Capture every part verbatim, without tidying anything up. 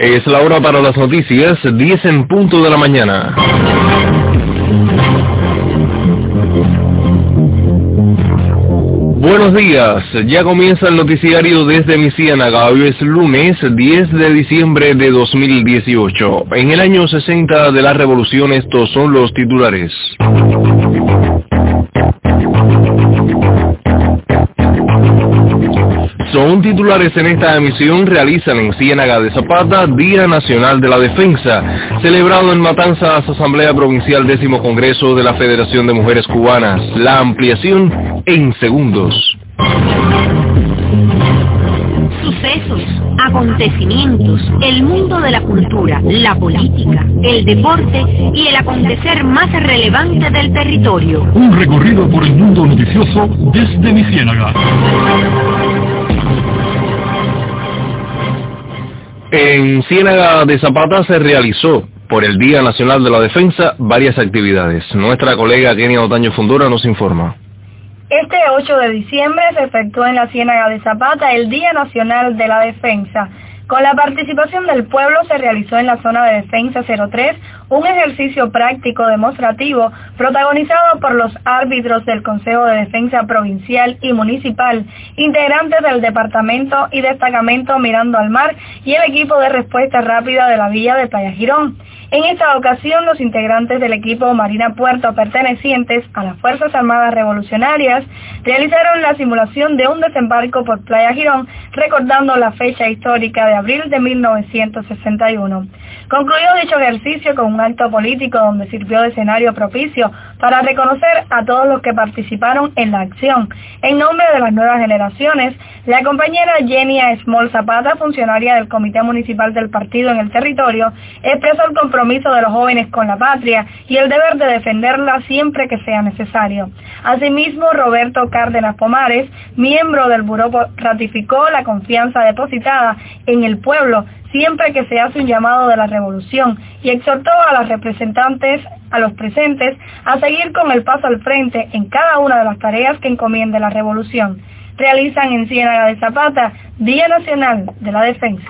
Es la hora para las noticias, diez en punto de la mañana. Buenos días, ya comienza el noticiario desde mi Ciénaga. Hoy es lunes diez de diciembre de dos mil dieciocho. En el año sesenta de la revolución estos son los titulares. Son titulares en esta emisión. Realizan en Ciénaga de Zapata Día Nacional de la Defensa, celebrado en Matanzas, Asamblea Provincial Décimo Congreso de la Federación de Mujeres Cubanas. La ampliación en segundos. Sucesos, acontecimientos, el mundo de la cultura, la política, el deporte y el acontecer más relevante del territorio. Un recorrido por el mundo noticioso desde mi Ciénaga. En Ciénaga de Zapata se realizó, por el Día Nacional de la Defensa, varias actividades. Nuestra colega Kenia Otaño Fundora nos informa. Este ocho de diciembre se efectuó en la Ciénaga de Zapata el Día Nacional de la Defensa. Con la participación del pueblo se realizó en la zona de defensa cero tres un ejercicio práctico demostrativo protagonizado por los árbitros del Consejo de Defensa Provincial y Municipal, integrantes del Departamento y Destacamento Mirando al Mar y el equipo de respuesta rápida de la Villa de Playa Girón. En esta ocasión, los integrantes del equipo Marina Puerto pertenecientes a las Fuerzas Armadas Revolucionarias realizaron la simulación de un desembarco por Playa Girón, recordando la fecha histórica de abril de mil novecientos sesenta y uno. Concluyó dicho ejercicio con un acto político donde sirvió de escenario propicio para reconocer a todos los que participaron en la acción. En nombre de las nuevas generaciones, la compañera Yenia Small Zapata, funcionaria del Comité Municipal del Partido en el territorio, expresó el compromiso de los jóvenes con la patria y el deber de defenderla siempre que sea necesario. Asimismo, Roberto Cárdenas Pomares, miembro del Buró, ratificó la confianza depositada en el pueblo siempre que se hace un llamado de la revolución y exhortó a los representantes, a los presentes, a seguir con el paso al frente en cada una de las tareas que encomiende la revolución. Realizan en Ciénaga de Zapata Día Nacional de la Defensa.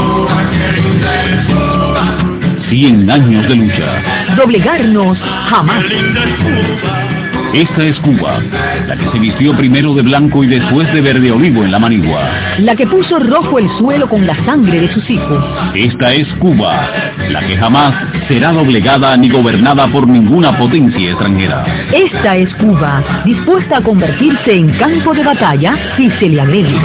Cien años de lucha. Doblegarnos jamás. Esta es Cuba, la que se vistió primero de blanco y después de verde olivo en la manigua. La que puso rojo el suelo con la sangre de sus hijos. Esta es Cuba, la que jamás será doblegada ni gobernada por ninguna potencia extranjera. Esta es Cuba, dispuesta a convertirse en campo de batalla si se le agrede.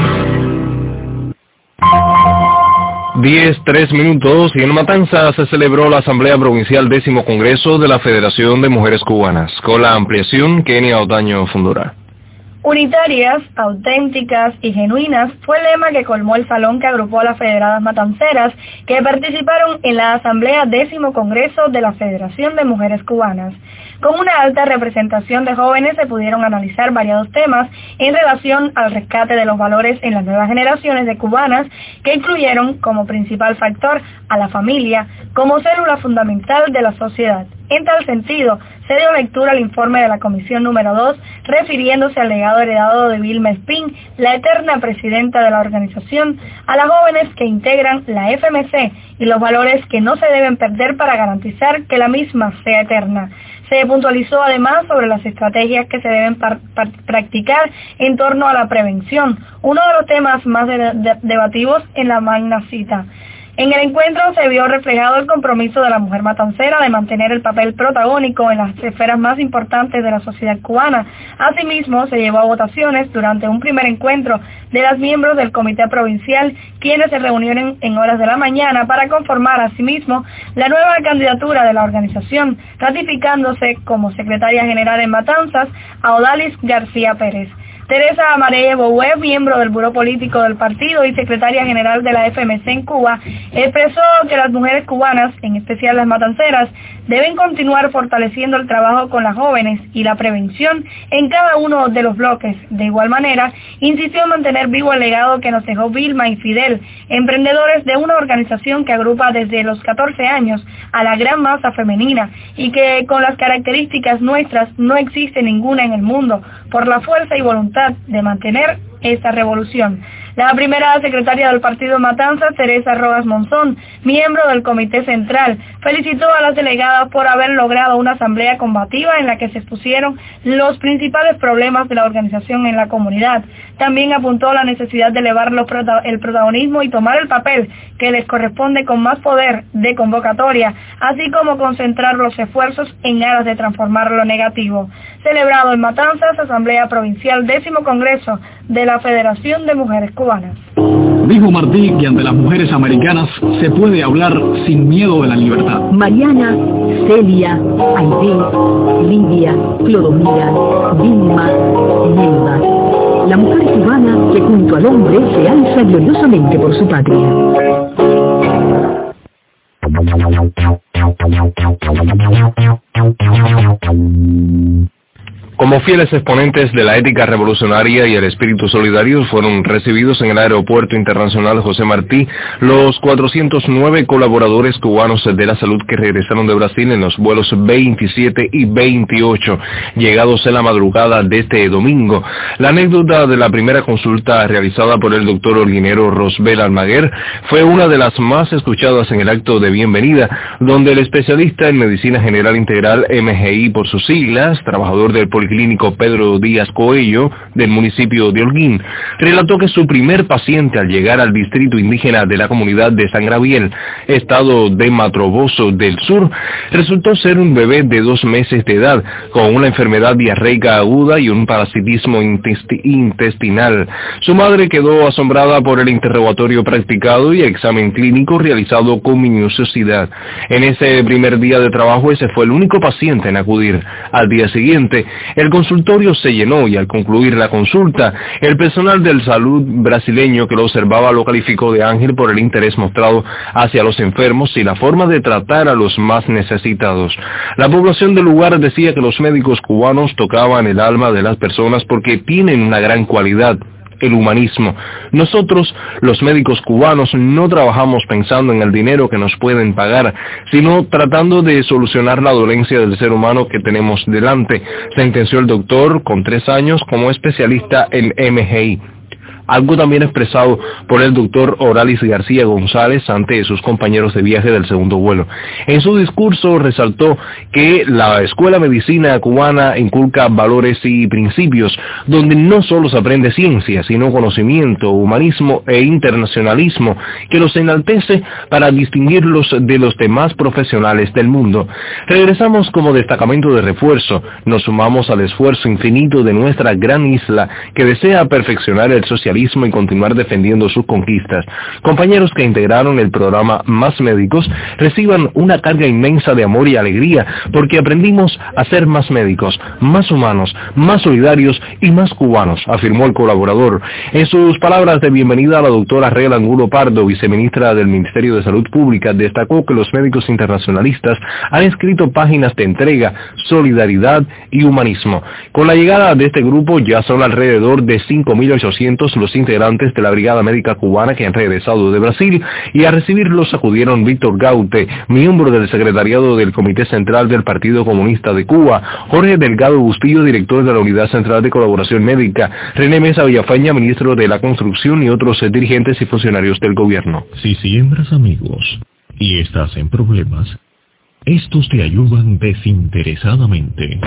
diez, tres minutos, y en Matanzas se celebró la Asamblea Provincial Décimo Congreso de la Federación de Mujeres Cubanas. Con la ampliación, Kenia Otaño Fundora. Unitarias, auténticas y genuinas fue el lema que colmó el salón que agrupó a las federadas matanceras que participaron en la Asamblea Décimo Congreso de la Federación de Mujeres Cubanas. Con una alta representación de jóvenes se pudieron analizar variados temas en relación al rescate de los valores en las nuevas generaciones de cubanas, que incluyeron como principal factor a la familia como célula fundamental de la sociedad. En tal sentido, se dio lectura al informe de la Comisión número dos, refiriéndose al legado heredado de Vilma Espín, la eterna presidenta de la organización, a las jóvenes que integran la F M C y los valores que no se deben perder para garantizar que la misma sea eterna. Se puntualizó además sobre las estrategias que se deben par- par- practicar en torno a la prevención, uno de los temas más de- de- debatidos en la magna cita. En el encuentro se vio reflejado el compromiso de la mujer matancera de mantener el papel protagónico en las esferas más importantes de la sociedad cubana. Asimismo, se llevó a votaciones durante un primer encuentro de las miembros del Comité Provincial, quienes se reunieron en horas de la mañana para conformar asimismo la nueva candidatura de la organización, ratificándose como secretaria general en Matanzas a Odalis García Pérez. Teresa Amarelle Boué, miembro del Buró Político del partido y secretaria general de la F M C en Cuba, expresó que las mujeres cubanas, en especial las matanceras, deben continuar fortaleciendo el trabajo con las jóvenes y la prevención en cada uno de los bloques. De igual manera, insistió en mantener vivo el legado que nos dejó Vilma y Fidel, emprendedores de una organización que agrupa desde los catorce años a la gran masa femenina y que con las características nuestras no existe ninguna en el mundo, por la fuerza y voluntad de mantener esta revolución. La primera secretaria del partido Matanzas, Teresa Rojas Monzón, miembro del Comité Central, felicitó a las delegadas por haber logrado una asamblea combativa en la que se expusieron los principales problemas de la organización en la comunidad. También apuntó la necesidad de elevar los prota- el protagonismo y tomar el papel que les corresponde con más poder de convocatoria, así como concentrar los esfuerzos en aras de transformar lo negativo. Celebrado en Matanzas, Asamblea Provincial, décimo Congreso de la Federación de Mujeres Cubanas. Dijo Martí que ante las mujeres americanas se puede hablar sin miedo de la libertad. Mariana, Celia, Aide, Lidia, Clodomira, Vilma, Nelva. La mujer cubana que junto al hombre se alza gloriosamente por su patria. Como fieles exponentes de la ética revolucionaria y el espíritu solidario, fueron recibidos en el Aeropuerto Internacional José Martí los cuatrocientos nueve colaboradores cubanos de la salud que regresaron de Brasil en los vuelos veintisiete y veintiocho, llegados en la madrugada de este domingo. La anécdota de la primera consulta realizada por el doctor Olguinero Rosbel Almaguer fue una de las más escuchadas en el acto de bienvenida, donde el especialista en Medicina General Integral, M G I por sus siglas, trabajador del Policlínico Pedro Díaz Coello, del municipio de Holguín, relató que su primer paciente al llegar al distrito indígena de la comunidad de San Gabriel, estado de Matroboso del Sur, resultó ser un bebé de dos meses de edad, con una enfermedad diarreica aguda y un parasitismo intesti- intestinal. Su madre quedó asombrada por el interrogatorio practicado y examen clínico realizado con minuciosidad. En ese primer día de trabajo, ese fue el único paciente en acudir. Al día siguiente, el consultorio se llenó y al concluir la consulta, el personal del salud brasileño que lo observaba lo calificó de ángel por el interés mostrado hacia los enfermos y la forma de tratar a los más necesitados. La población del lugar decía que los médicos cubanos tocaban el alma de las personas porque tienen una gran cualidad: el humanismo. Nosotros, los médicos cubanos, no trabajamos pensando en el dinero que nos pueden pagar, sino tratando de solucionar la dolencia del ser humano que tenemos delante, sentenció el doctor, con tres años como especialista en M G I. Algo también expresado por el doctor Oralis García González ante sus compañeros de viaje del segundo vuelo. En su discurso resaltó que la Escuela de Medicina cubana inculca valores y principios donde no solo se aprende ciencia, sino conocimiento, humanismo e internacionalismo, que los enaltece para distinguirlos de los demás profesionales del mundo. Regresamos como destacamento de refuerzo, nos sumamos al esfuerzo infinito de nuestra gran isla que desea perfeccionar el socialismo y continuar defendiendo sus conquistas. Compañeros que integraron el programa Más Médicos reciban una carga inmensa de amor y alegría porque aprendimos a ser más médicos, más humanos, más solidarios y más cubanos, afirmó el colaborador. En sus palabras de bienvenida, la doctora Rela Angulo Pardo, viceministra del Ministerio de Salud Pública, destacó que los médicos internacionalistas han escrito páginas de entrega, solidaridad y humanismo. Con la llegada de este grupo ya son alrededor de cinco mil ochocientos los integrantes de la Brigada Médica Cubana que han regresado de Brasil, y a recibirlos acudieron Víctor Gaute, miembro del secretariado del Comité Central del Partido Comunista de Cuba, Jorge Delgado Bustillo, director de la Unidad Central de Colaboración Médica, René Mesa Villafaña, ministro de la Construcción, y otros dirigentes y funcionarios del gobierno. Si siembras amigos y estás en problemas, estos te ayudan desinteresadamente.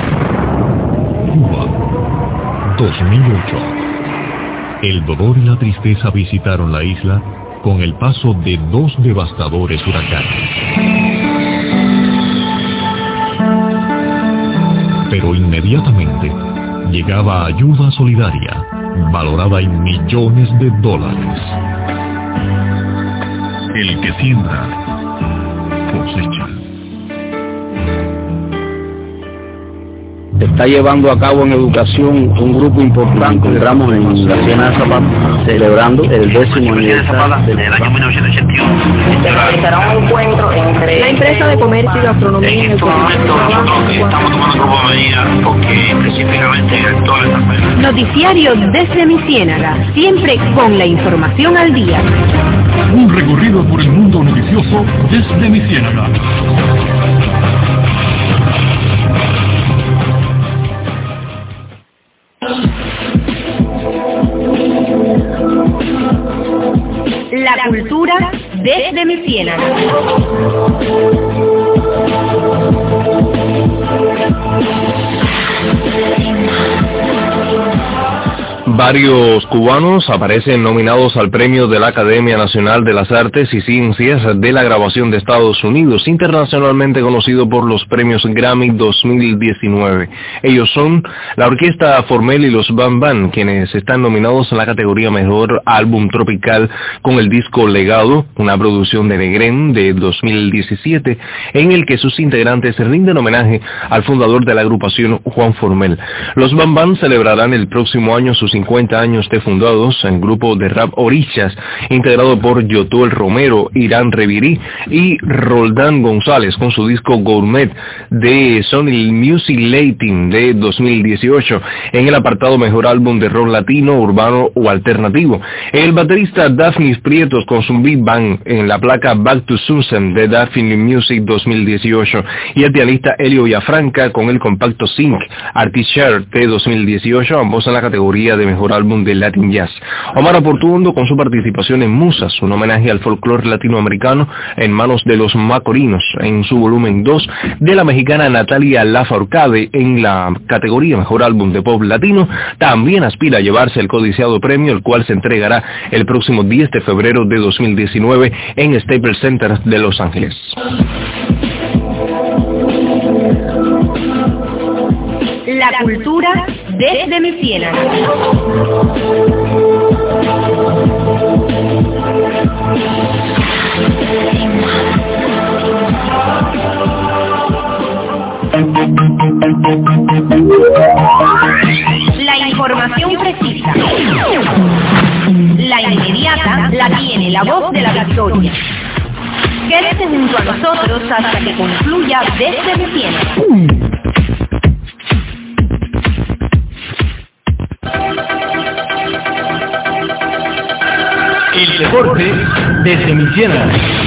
Cuba, dos mil ocho. El dolor y la tristeza visitaron la isla con el paso de dos devastadores huracanes. Pero inmediatamente llegaba ayuda solidaria, valorada en millones de dólares. El que siembra, cosecha. Se está llevando a cabo en educación un grupo importante de ramos en la Siena de Zapata, celebrando el décimo aniversario del año mil novecientos ochenta y uno. Se realizará un encuentro entre la empresa de comercio y gastronomía. En estos momentos nosotros estamos tomando un grupo de medidas porque específicamente en todas estas medidas. Noticiario desde mi Ciénaga, siempre con la información al día. Un recorrido por el mundo noticioso desde mi Ciénaga. La cultura desde mi ciénaga. Varios cubanos aparecen nominados al premio de la Academia Nacional de las Artes y Ciencias de la Grabación de Estados Unidos, internacionalmente conocido por los premios Grammy dos mil diecinueve. Ellos son la Orquesta Formel y los Bam Bam, quienes están nominados en la categoría Mejor Álbum Tropical con el disco Legado, una producción de Negren de dos mil diecisiete, en el que sus integrantes rinden homenaje al fundador de la agrupación, Juan Formel. Los Bam Bam celebrarán el próximo año sus cincuenta años de fundados, en grupo de rap Orillas, integrado por Yotuel Romero, Irán Revirí y Roldán González, con su disco Gourmet de Sony Music Latin de dos mil dieciocho, en el apartado Mejor Álbum de Rock Latino, Urbano o Alternativo. El baterista Daphnis Prietos con su Big Bang en la placa Back to Susan de Daphne Music dos mil dieciocho, y el pianista Elio Villafranca con el compacto Sync Artist Share de dos mil dieciocho, ambos en la categoría de Mejor Álbum de Latin Jazz. Omar Aportuondo con su participación en Musas, un homenaje al folclore latinoamericano en manos de los Macorinos, en su volumen dos, de la mexicana Natalia Lafourcade en la categoría Mejor Álbum de Pop Latino, también aspira a llevarse el codiciado premio, el cual se entregará el próximo diez de febrero de dos mil diecinueve en Staples Center de Los Ángeles. La cultura desde mi ciénaga. La información precisa, la inmediata, la tiene la voz de la victoria. Quédese junto a nosotros hasta que concluya desde mi ciénaga. El deporte desde mi ciénaga.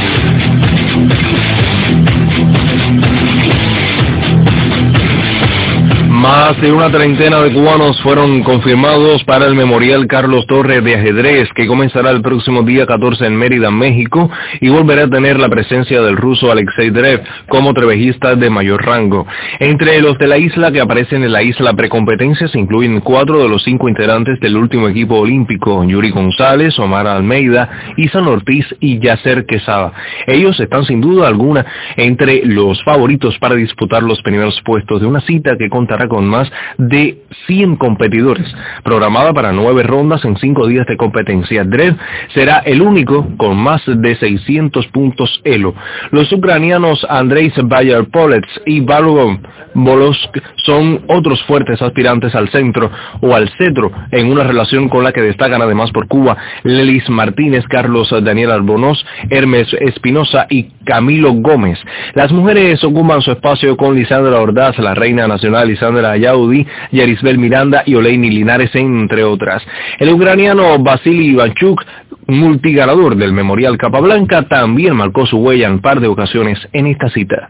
Más de una treintena de cubanos fueron confirmados para el Memorial Carlos Torres de ajedrez, que comenzará el próximo día catorce en Mérida, México, y volverá a tener la presencia del ruso Alexei Drev como trevejista de mayor rango. Entre los de la isla que aparecen en la isla precompetencia se incluyen cuatro de los cinco integrantes del último equipo olímpico: Yuri González, Omar Almeida, Isan Ortiz y Yasser Quesada. Ellos están sin duda alguna entre los favoritos para disputar los primeros puestos de una cita que contará con más de cien competidores, programada para nueve rondas en cinco días de competencia. Drev será el único con más de seiscientos puntos elo. Los ucranianos Andrei Bayar-Polets y Valogov Bolosk son otros fuertes aspirantes al centro o al cetro, en una relación con la que destacan además por Cuba Lelis Martínez, Carlos Daniel Albornoz, Hermes Espinosa y Camilo Gómez. Las mujeres ocupan su espacio con Lisandra Ordaz, la reina nacional Lisandra Ayaudi, Yarisbel Miranda y Oleini Linares, entre otras. El ucraniano Vasily Ivanchuk, multiganador del Memorial Capablanca, también marcó su huella en un par de ocasiones en esta cita.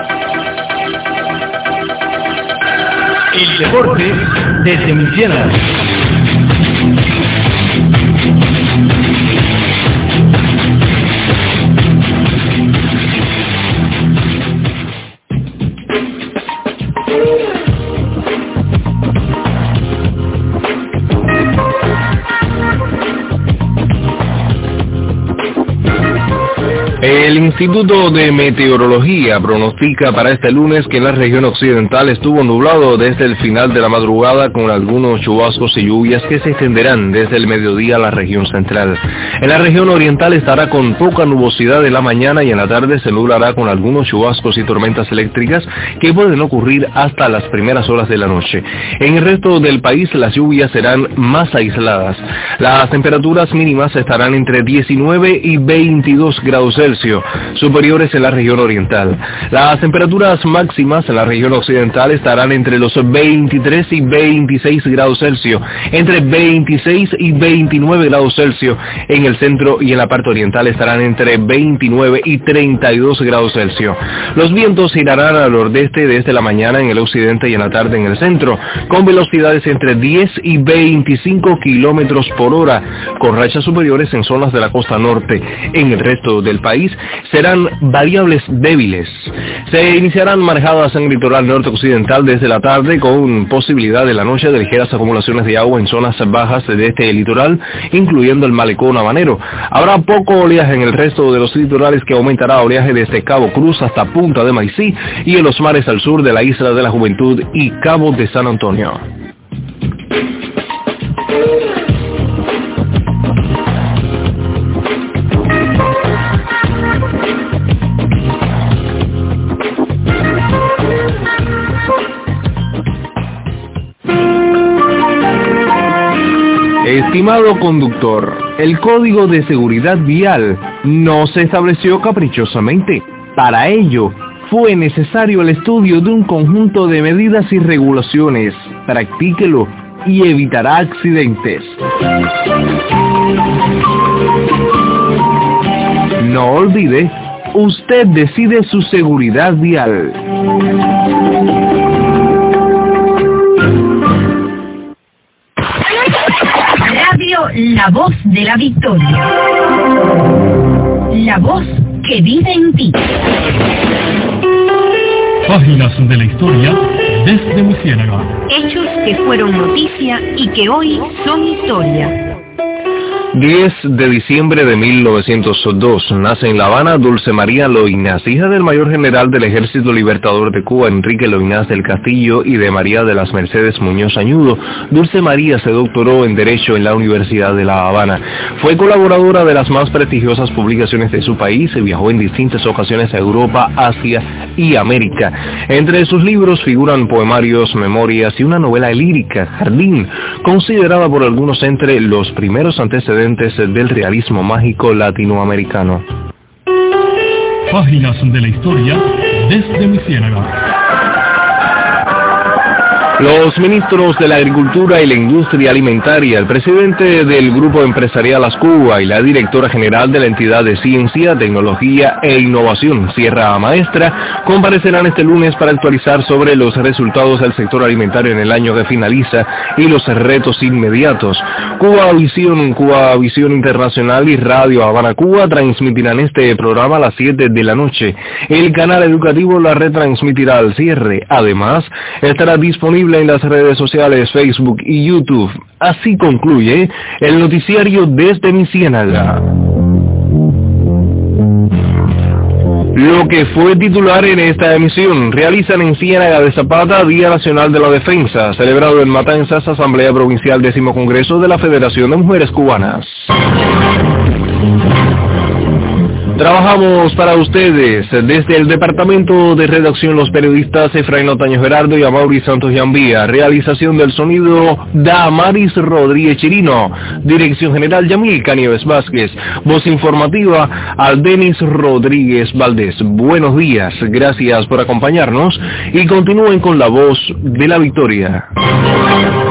El deporte desde mi ciénaga. El Instituto de Meteorología pronostica para este lunes que en la región occidental estuvo nublado desde el final de la madrugada, con algunos chubascos y lluvias que se extenderán desde el mediodía a la región central. En la región oriental estará con poca nubosidad en la mañana y en la tarde se nublará con algunos chubascos y tormentas eléctricas que pueden ocurrir hasta las primeras horas de la noche. En el resto del país las lluvias serán más aisladas. Las temperaturas mínimas estarán entre diecinueve y veintidós grados Celsius. Celsius, superiores en la región oriental. Las temperaturas máximas en la región occidental estarán entre los veintitrés y veintiséis grados Celsius, entre veintiséis y veintinueve grados Celsius en el centro, y en la parte oriental estarán entre veintinueve y treinta y dos grados Celsius. Los vientos girarán al nordeste desde la mañana en el occidente y en la tarde en el centro, con velocidades entre diez y veinticinco kilómetros por hora, con rachas superiores en zonas de la costa norte. En el resto del país serán variables débiles. Se iniciarán marejadas en el litoral norte occidental desde la tarde, con posibilidad de la noche de ligeras acumulaciones de agua en zonas bajas de este litoral, incluyendo el malecón habanero. Habrá poco oleaje en el resto de los litorales, que aumentará oleaje desde Cabo Cruz hasta Punta de Maicí y en los mares al sur de la Isla de la Juventud y Cabo de San Antonio. Estimado conductor, el Código de Seguridad Vial no se estableció caprichosamente. Para ello, fue necesario el estudio de un conjunto de medidas y regulaciones. Practíquelo y evitará accidentes. No olvide, usted decide su seguridad vial. Radio La Voz de la Victoria. La voz que vive en ti. Páginas de la historia desde mi ciénaga. Hechos que fueron noticia y que hoy son historia. diez de diciembre de mil novecientos dos, nace en La Habana Dulce María Loynaz, hija del mayor general del Ejército Libertador de Cuba, Enrique Loynaz del Castillo, y de María de las Mercedes Muñoz Añudo. Dulce María se doctoró en Derecho en la Universidad de La Habana. Fue colaboradora de las más prestigiosas publicaciones de su país y viajó en distintas ocasiones a Europa, Asia y América. Entre sus libros figuran poemarios, memorias y una novela lírica, Jardín, considerada por algunos entre los primeros antecedentes del realismo mágico latinoamericano. Páginas de la historia desde mi ciénaga. Los ministros de la Agricultura y la Industria Alimentaria, el presidente del Grupo Empresarial Ascuba y la directora general de la entidad de Ciencia, Tecnología e Innovación, Sierra Maestra, comparecerán este lunes para actualizar sobre los resultados del sector alimentario en el año que finaliza y los retos inmediatos. Cuba Visión, Cuba Visión Internacional y Radio Habana Cuba transmitirán este programa a las siete de la noche. El canal educativo la retransmitirá al cierre. Además, estará disponible en las redes sociales Facebook y YouTube. Así concluye el noticiario desde mi ciénaga. Lo que fue titular en esta emisión: realizan en Ciénaga de Zapata Día Nacional de la Defensa, celebrado en Matanzas, Asamblea Provincial Décimo Congreso de la Federación de Mujeres Cubanas. Trabajamos para ustedes desde el departamento de redacción, los periodistas Efraín Otaño Gerardo y Amaury Santos Yambía. Realización del sonido Damaris Rodríguez Chirino. Dirección general Yamil Canieves Vázquez. Voz informativa Aldenis Rodríguez Valdés. Buenos días, gracias por acompañarnos y continúen con La Voz de la Victoria.